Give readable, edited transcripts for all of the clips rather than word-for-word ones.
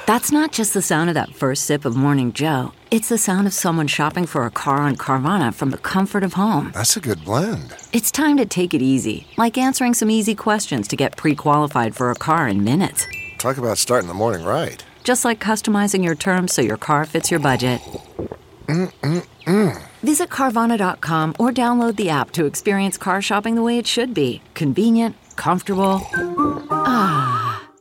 That's not just the sound of that first sip of Morning Joe. It's the sound of someone shopping for a car on Carvana from the comfort of home. That's a good blend. It's time to take it easy, like answering some easy questions to get pre-qualified for a car in minutes. Talk about starting the morning right. Just like customizing your terms so your car fits your budget. Visit Carvana.com or download the app to experience car shopping the way it should be. Convenient, comfortable. Ah.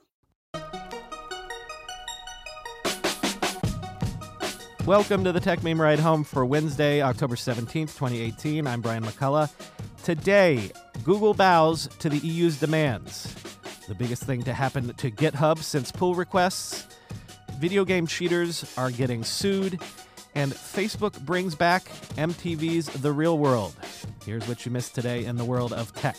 Welcome to the Tech Meme Ride Home for Wednesday, October 17th, 2018. I'm Brian McCullough. Today, Google bows to the EU's demands. The biggest thing to happen to GitHub since pull requests. Video game cheaters are getting sued. And Facebook brings back MTV's The Real World. Here's what you missed today in the world of tech.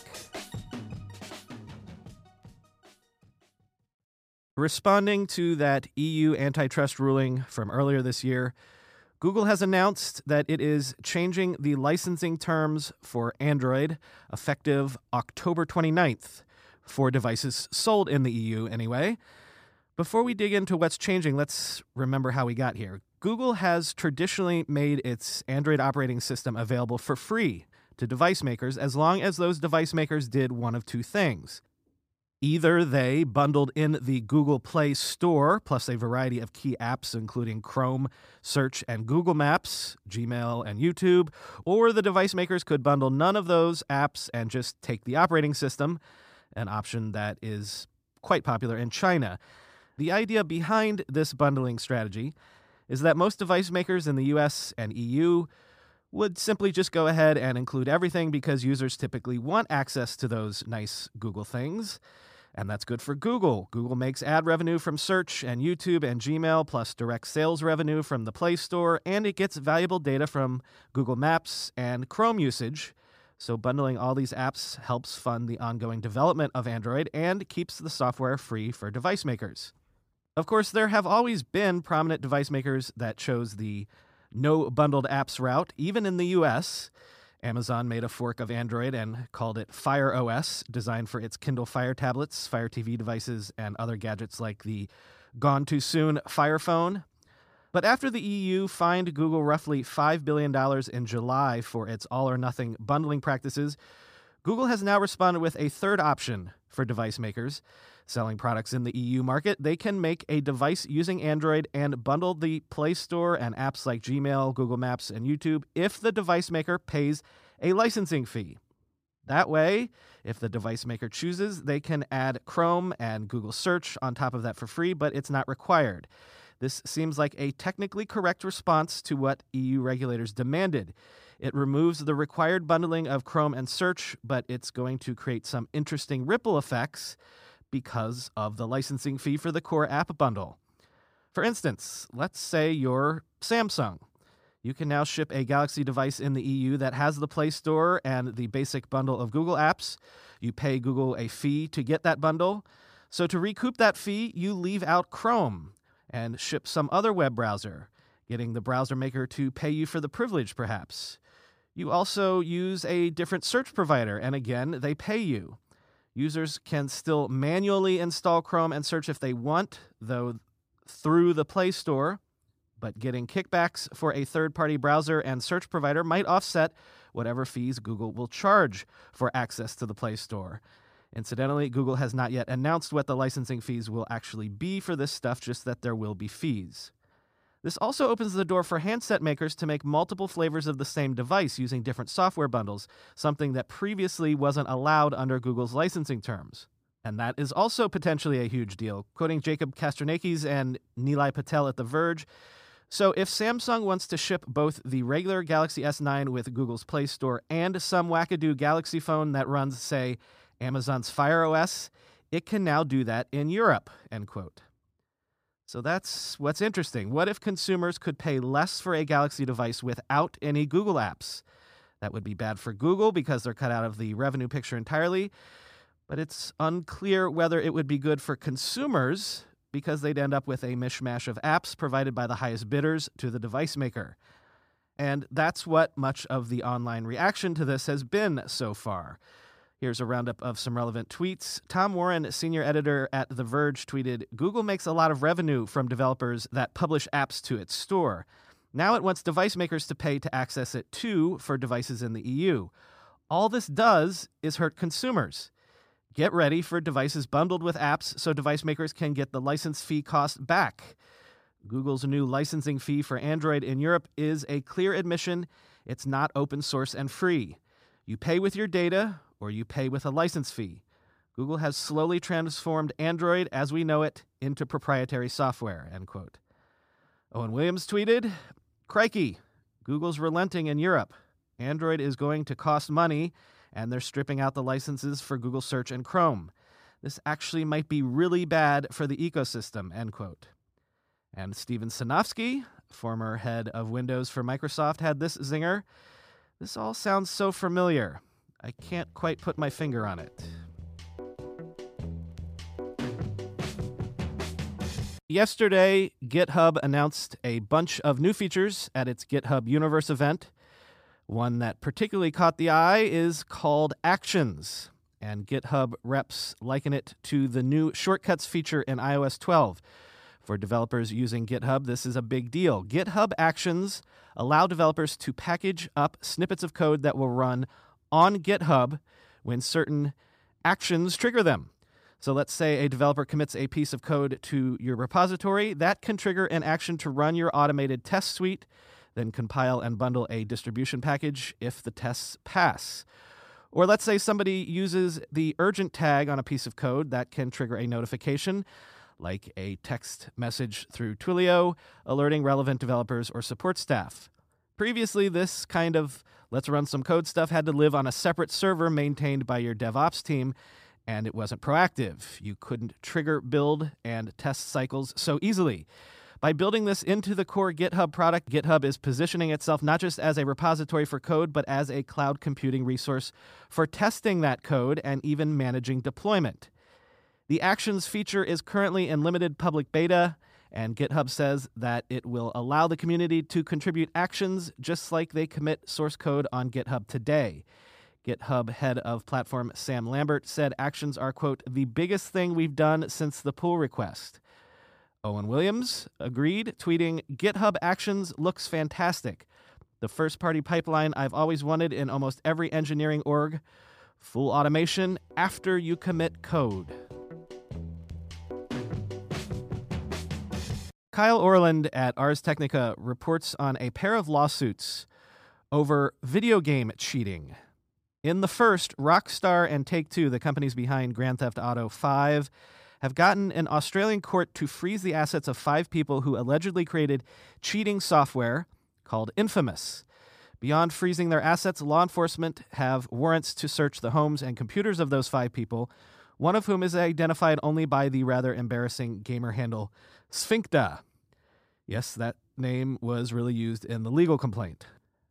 Responding to that EU antitrust ruling from earlier this year, Google has announced that it is changing the licensing terms for Android effective October 29th for devices sold in the EU anyway. Before we dig into what's changing, let's remember how we got here. Google has traditionally made its Android operating system available for free to device makers as long as those device makers did one of two things. Either they bundled in the Google Play Store, plus a variety of key apps including Chrome, Search, and Google Maps, Gmail, and YouTube, or the device makers could bundle none of those apps and just take the operating system, an option that is quite popular in China. The idea behind this bundling strategy is that most device makers in the US and EU would simply just go ahead and include everything because users typically want access to those nice Google things. And that's good for Google. Google makes ad revenue from Search and YouTube and Gmail, plus direct sales revenue from the Play Store, and it gets valuable data from Google Maps and Chrome usage. So bundling all these apps helps fund the ongoing development of Android and keeps the software free for device makers. Of course, there have always been prominent device makers that chose the no bundled apps route, even in the US. Amazon made a fork of Android and called it Fire OS, designed for its Kindle Fire tablets, Fire TV devices, and other gadgets like the gone too soon Fire phone. But after the EU fined Google roughly $5 billion in July for its all-or-nothing bundling practices, Google has now responded with a third option for device makers. Selling products in the EU market, they can make a device using Android and bundle the Play Store and apps like Gmail, Google Maps, and YouTube if the device maker pays a licensing fee. That way, if the device maker chooses, they can add Chrome and Google Search on top of that for free, but it's not required. This seems like a technically correct response to what EU regulators demanded. It removes the required bundling of Chrome and Search, but it's going to create some interesting ripple effects because of the licensing fee for the core app bundle. For instance, let's say you're Samsung. You can now ship a Galaxy device in the EU that has the Play Store and the basic bundle of Google apps. You pay Google a fee to get that bundle. So to recoup that fee, you leave out Chrome and ship some other web browser, getting the browser maker to pay you for the privilege, perhaps. You also use a different search provider, and again, they pay you. Users can still manually install Chrome and Search if they want, though through the Play Store, but getting kickbacks for a third-party browser and search provider might offset whatever fees Google will charge for access to the Play Store. Incidentally, Google has not yet announced what the licensing fees will actually be for this stuff, just that there will be fees. This also opens the door for handset makers to make multiple flavors of the same device using different software bundles, something that previously wasn't allowed under Google's licensing terms. And that is also potentially a huge deal. Quoting Jacob Kastronakis and Nilay Patel at The Verge, so if Samsung wants to ship both the regular Galaxy S9 with Google's Play Store and some wackadoo Galaxy phone that runs, say, Amazon's Fire OS, it can now do that in Europe, end quote. So that's what's interesting. What if consumers could pay less for a Galaxy device without any Google apps? That would be bad for Google because they're cut out of the revenue picture entirely. But it's unclear whether it would be good for consumers because they'd end up with a mishmash of apps provided by the highest bidders to the device maker. And that's what much of the online reaction to this has been so far. Here's a roundup of some relevant tweets. Tom Warren, senior editor at The Verge, tweeted, "Google makes a lot of revenue from developers that publish apps to its store. Now it wants device makers to pay to access it too for devices in the EU. All this does is hurt consumers. Get ready for devices bundled with apps so device makers can get the license fee cost back." Google's new licensing fee for Android in Europe is a clear admission it's not open source and free. You pay with your data, or you pay with a license fee. Google has slowly transformed Android as we know it into proprietary software, end quote. Owen Williams tweeted, "Crikey, Google's relenting in Europe. Android is going to cost money, and they're stripping out the licenses for Google Search and Chrome. This actually might be really bad for the ecosystem," end quote. And Steven Sinofsky, former head of Windows for Microsoft, had this zinger. "This all sounds so familiar. I can't quite put my finger on it." Yesterday, GitHub announced a bunch of new features at its GitHub Universe event. One that particularly caught the eye is called Actions, and GitHub reps liken it to the new Shortcuts feature in iOS 12. For developers using GitHub, this is a big deal. GitHub Actions allow developers to package up snippets of code that will run on GitHub when certain actions trigger them. So let's say a developer commits a piece of code to your repository. That can trigger an action to run your automated test suite, then compile and bundle a distribution package if the tests pass. Or let's say somebody uses the urgent tag on a piece of code. That can trigger a notification, like a text message through Twilio, alerting relevant developers or support staff. Previously, this kind of let's run some code stuff had to live on a separate server maintained by your DevOps team, and it wasn't proactive. You couldn't trigger build and test cycles so easily. By building this into the core GitHub product, GitHub is positioning itself not just as a repository for code, but as a cloud computing resource for testing that code and even managing deployment. The Actions feature is currently in limited public beta, and GitHub says that it will allow the community to contribute actions just like they commit source code on GitHub today. GitHub head of platform Sam Lambert said actions are, quote, "the biggest thing we've done since the pull request." Owen Williams agreed, tweeting, "GitHub Actions looks fantastic. The first-party pipeline I've always wanted in almost every engineering org. Full automation after you commit code." Kyle Orland at Ars Technica reports on a pair of lawsuits over video game cheating. In the first, Rockstar and Take-Two, the companies behind Grand Theft Auto 5, have gotten an Australian court to freeze the assets of 5 people who allegedly created cheating software called Infamous. Beyond freezing their assets, law enforcement have warrants to search the homes and computers of those 5 people, one of whom is identified only by the rather embarrassing gamer handle Sphincta. Yes, that name was really used in the legal complaint.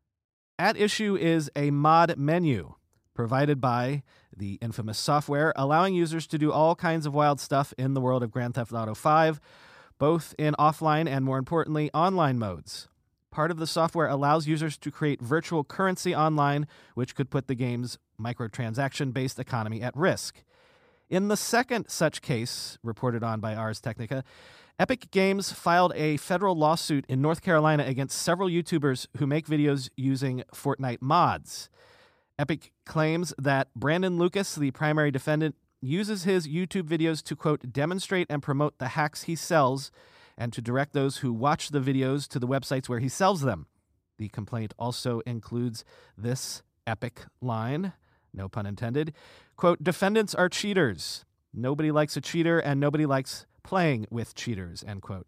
At issue is a mod menu provided by the Infamous software, allowing users to do all kinds of wild stuff in the world of Grand Theft Auto 5, both in offline and, more importantly, online modes. Part of the software allows users to create virtual currency online, which could put the game's microtransaction-based economy at risk. In the second such case, reported on by Ars Technica, Epic Games filed a federal lawsuit in North Carolina against several YouTubers who make videos using Fortnite mods. Epic claims that Brandon Lucas, the primary defendant, uses his YouTube videos to, quote, "demonstrate and promote the hacks he sells and to direct those who watch the videos to the websites where he sells them." The complaint also includes this Epic line, no pun intended, quote, "defendants are cheaters. Nobody likes a cheater and nobody likes playing with cheaters," end quote.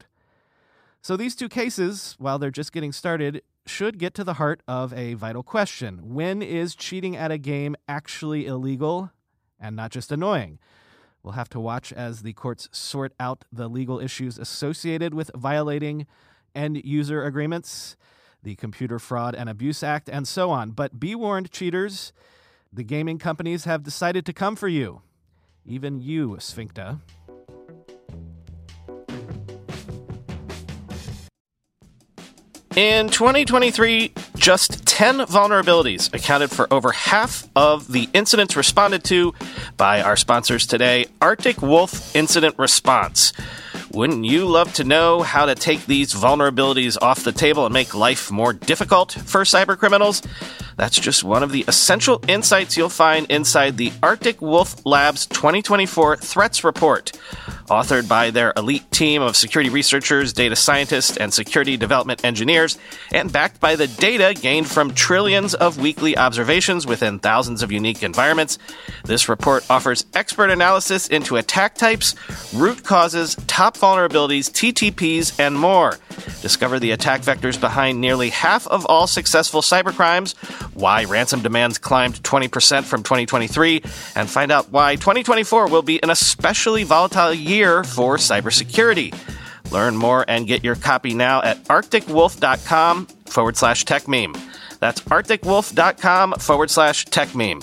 So these two cases, while they're just getting started, should get to the heart of a vital question. When is cheating at a game actually illegal and not just annoying? We'll have to watch as the courts sort out the legal issues associated with violating end-user agreements, the Computer Fraud and Abuse Act, and so on. But be warned, cheaters, the gaming companies have decided to come for you. Even you, Sphincta. In 2023, just 10 vulnerabilities accounted for over half of the incidents responded to by our sponsors today, Arctic Wolf Incident Response. Wouldn't you love to know how to take these vulnerabilities off the table and make life more difficult for cybercriminals? That's just one of the essential insights you'll find inside the Arctic Wolf Labs 2024 Threats Report, authored by their elite team of security researchers, data scientists, and security development engineers, and backed by the data gained from trillions of weekly observations within thousands of unique environments. This report offers expert analysis into attack types, root causes, top vulnerabilities, TTPs, and more. Discover the attack vectors behind nearly half of all successful cybercrimes, why ransom demands climbed 20% from 2023, and find out why 2024 will be an especially volatile year for cybersecurity. Learn more and get your copy now at arcticwolf.com/techmeme. That's arcticwolf.com/techmeme.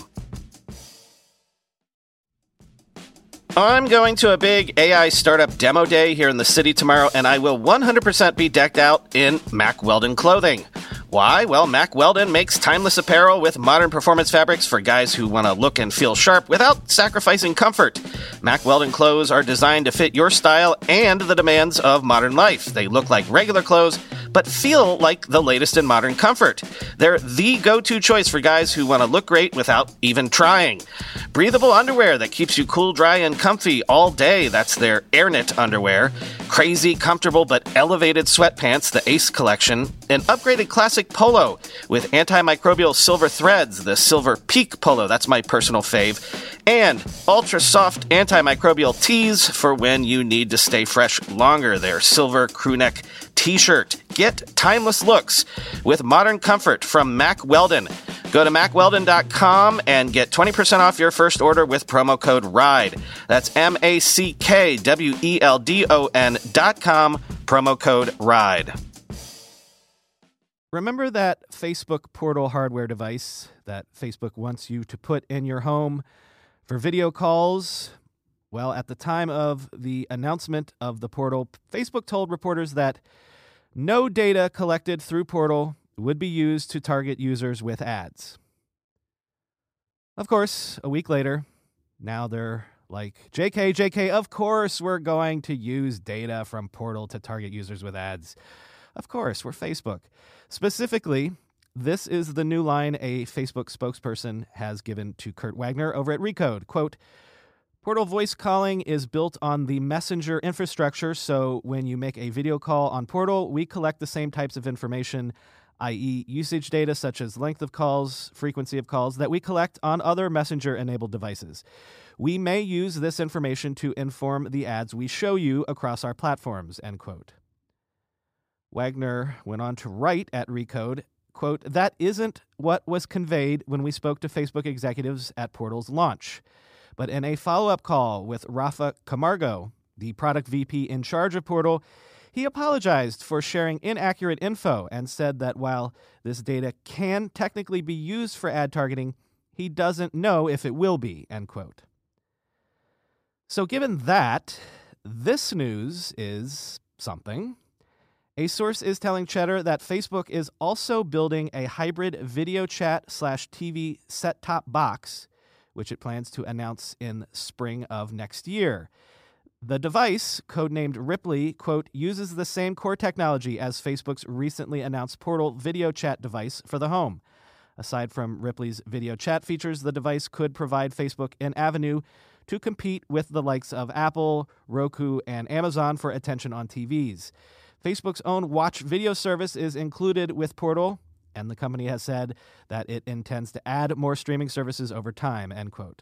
I'm going to a big AI startup demo day here in the city tomorrow, and I will 100% be decked out in Mack Weldon clothing. Why? Well, Mack Weldon makes timeless apparel with modern performance fabrics for guys who want to look and feel sharp without sacrificing comfort. Mack Weldon clothes are designed to fit your style and the demands of modern life. They look like regular clothes, but feel like the latest in modern comfort. They're the go-to choice for guys who want to look great without even trying. Breathable underwear that keeps you cool, dry, and comfy all day. That's their AirKnit underwear. Crazy, comfortable, but elevated sweatpants, the Ace collection. An upgraded classic polo with antimicrobial silver threads, the Silver Peak polo. That's my personal fave. And ultra-soft antimicrobial tees for when you need to stay fresh longer. Their silver crewneck t-shirt. Get timeless looks with modern comfort from Mack Weldon. Go to MackWeldon.com and get 20% off your first order with promo code RIDE. That's MackWeldon.com, promo code RIDE. Remember that Facebook Portal hardware device that Facebook wants you to put in your home for video calls? Well, at the time of the announcement of the Portal, Facebook told reporters that no data collected through Portal would be used to target users with ads. Of course, a week later, now they're like, JK, of course we're going to use data from Portal to target users with ads. Of course, we're Facebook. Specifically, this is the new line a Facebook spokesperson has given to Kurt Wagner over at Recode. Quote, Portal voice calling is built on the Messenger infrastructure, so when you make a video call on Portal, we collect the same types of information, i.e. usage data such as length of calls, frequency of calls, that we collect on other Messenger-enabled devices. We may use this information to inform the ads we show you across our platforms, end quote. Wagner went on to write at Recode, quote, that isn't what was conveyed when we spoke to Facebook executives at Portal's launch. But in a follow-up call with Rafa Camargo, the product VP in charge of Portal, he apologized for sharing inaccurate info and said that while this data can technically be used for ad targeting, he doesn't know if it will be, end quote. So given that, this news is something. A source is telling Cheddar that Facebook is also building a hybrid video chat/TV set-top box, which it plans to announce in spring of next year. The device, codenamed Ripley, quote, uses the same core technology as Facebook's recently announced Portal video chat device for the home. Aside from Ripley's video chat features, the device could provide Facebook an avenue to compete with the likes of Apple, Roku, and Amazon for attention on TVs. Facebook's own Watch video service is included with Portal, and the company has said that it intends to add more streaming services over time, end quote.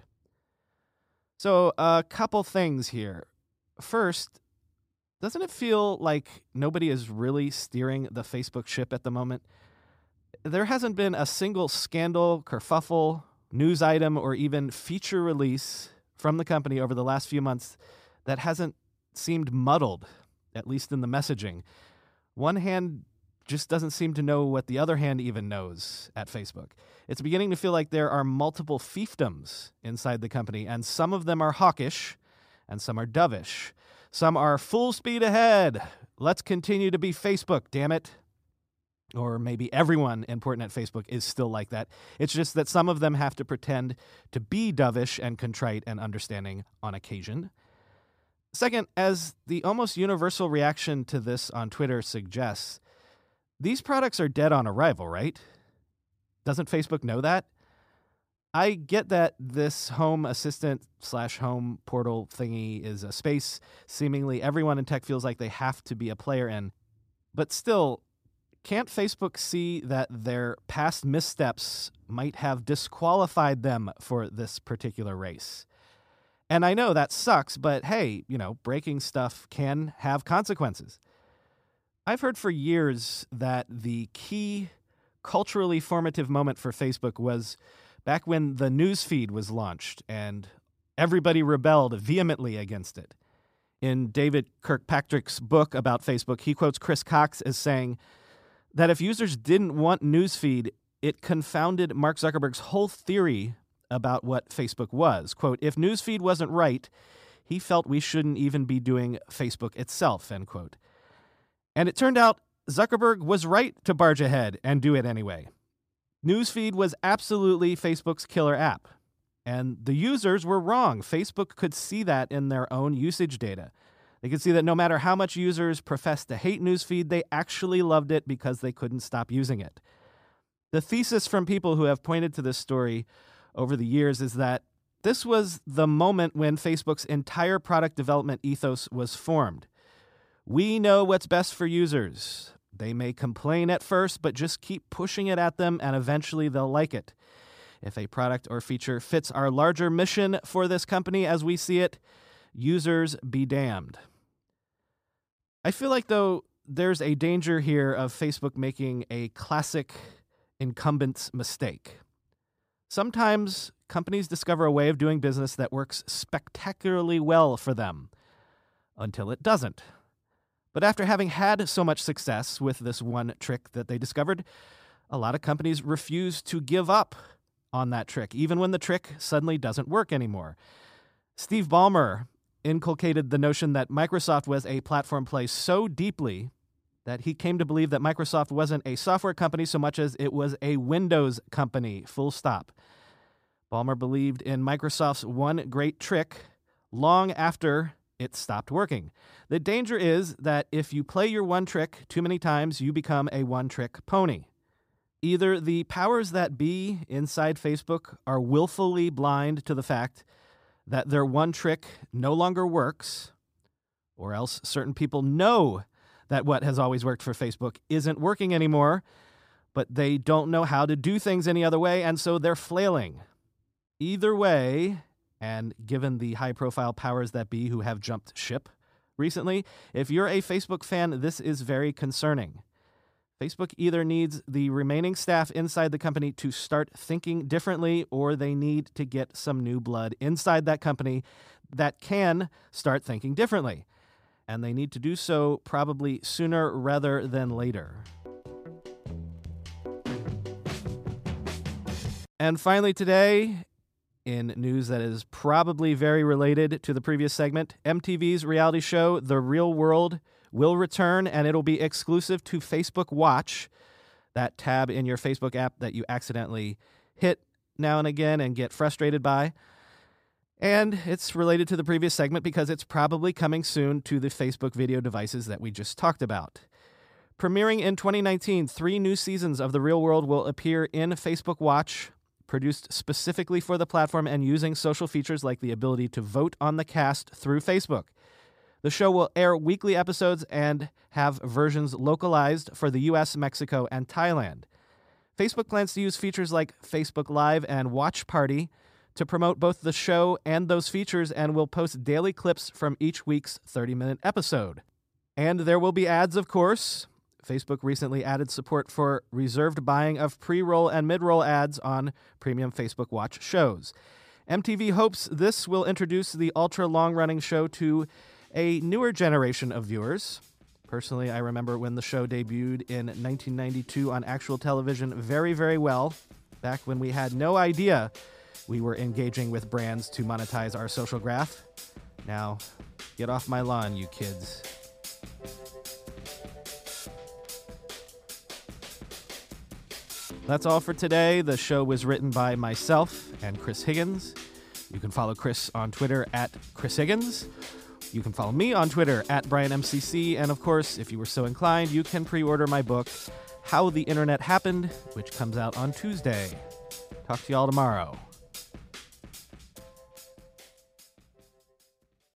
So a couple things here. First, doesn't it feel like nobody is really steering the Facebook ship at the moment? There hasn't been a single scandal, kerfuffle, news item, or even feature release from the company over the last few months that hasn't seemed muddled, at least in the messaging. One hand just doesn't seem to know what the other hand even knows at Facebook. It's beginning to feel like there are multiple fiefdoms inside the company, and some of them are hawkish, and some are dovish. Some are full speed ahead. Let's continue to be Facebook, damn it. Or maybe everyone important at Facebook is still like that. It's just that some of them have to pretend to be dovish and contrite and understanding on occasion. Second, as the almost universal reaction to this on Twitter suggests, these products are dead on arrival, right? Doesn't Facebook know that? I get that this home assistant / home portal thingy is a space seemingly everyone in tech feels like they have to be a player in. But still, can't Facebook see that their past missteps might have disqualified them for this particular race? And I know that sucks, but hey, breaking stuff can have consequences. I've heard for years that the key culturally formative moment for Facebook was back when the news feed was launched and everybody rebelled vehemently against it. In David Kirkpatrick's book about Facebook, he quotes Chris Cox as saying that if users didn't want newsfeed, it confounded Mark Zuckerberg's whole theory about what Facebook was. Quote, if newsfeed wasn't right, he felt we shouldn't even be doing Facebook itself, end quote. And it turned out Zuckerberg was right to barge ahead and do it anyway. Newsfeed was absolutely Facebook's killer app. And the users were wrong. Facebook could see that in their own usage data. They could see that no matter how much users professed to hate newsfeed, they actually loved it because they couldn't stop using it. The thesis from people who have pointed to this story over the years is that this was the moment when Facebook's entire product development ethos was formed. We know what's best for users. They may complain at first, but just keep pushing it at them and eventually they'll like it. If a product or feature fits our larger mission for this company as we see it, users be damned. I feel like, though, there's a danger here of Facebook making a classic incumbent's mistake. Sometimes companies discover a way of doing business that works spectacularly well for them, until it doesn't. But after having had so much success with this one trick that they discovered, a lot of companies refuse to give up on that trick, even when the trick suddenly doesn't work anymore. Steve Ballmer inculcated the notion that Microsoft was a platform play so deeply that he came to believe that Microsoft wasn't a software company so much as it was a Windows company, full stop. Ballmer believed in Microsoft's one great trick long after it stopped working. The danger is that if you play your one trick too many times, you become a one-trick pony. Either the powers that be inside Facebook are willfully blind to the fact that their one trick no longer works, or else certain people know that what has always worked for Facebook isn't working anymore, but they don't know how to do things any other way, and so they're flailing. Either way, and given the high-profile powers that be who have jumped ship recently, if you're a Facebook fan, this is very concerning. Facebook either needs the remaining staff inside the company to start thinking differently, or they need to get some new blood inside that company that can start thinking differently. And they need to do so probably sooner rather than later. And finally today, in news that is probably very related to the previous segment, MTV's reality show, The Real World, will return, and it'll be exclusive to Facebook Watch, that tab in your Facebook app that you accidentally hit now and again and get frustrated by. And it's related to the previous segment because it's probably coming soon to the Facebook video devices that we just talked about. Premiering in 2019, 3 new seasons of The Real World will appear in Facebook Watch, produced specifically for the platform and using social features like the ability to vote on the cast through Facebook. The show will air weekly episodes and have versions localized for the US, Mexico, and Thailand. Facebook plans to use features like Facebook Live and Watch Party to promote both the show and those features, and will post daily clips from each week's 30-minute episode. And there will be ads, of course. Facebook recently added support for reserved buying of pre-roll and mid-roll ads on premium Facebook Watch shows. MTV hopes this will introduce the ultra-long-running show to a newer generation of viewers. Personally, I remember when the show debuted in 1992 on actual television very, very well, back when we had no idea we were engaging with brands to monetize our social graph. Now, get off my lawn, you kids. That's all for today. The show was written by myself and Chris Higgins. You can follow Chris on Twitter at Chris Higgins. You can follow me on Twitter at BrianMCC. And of course, if you were so inclined, you can pre-order my book, How the Internet Happened, which comes out on Tuesday. Talk to y'all tomorrow.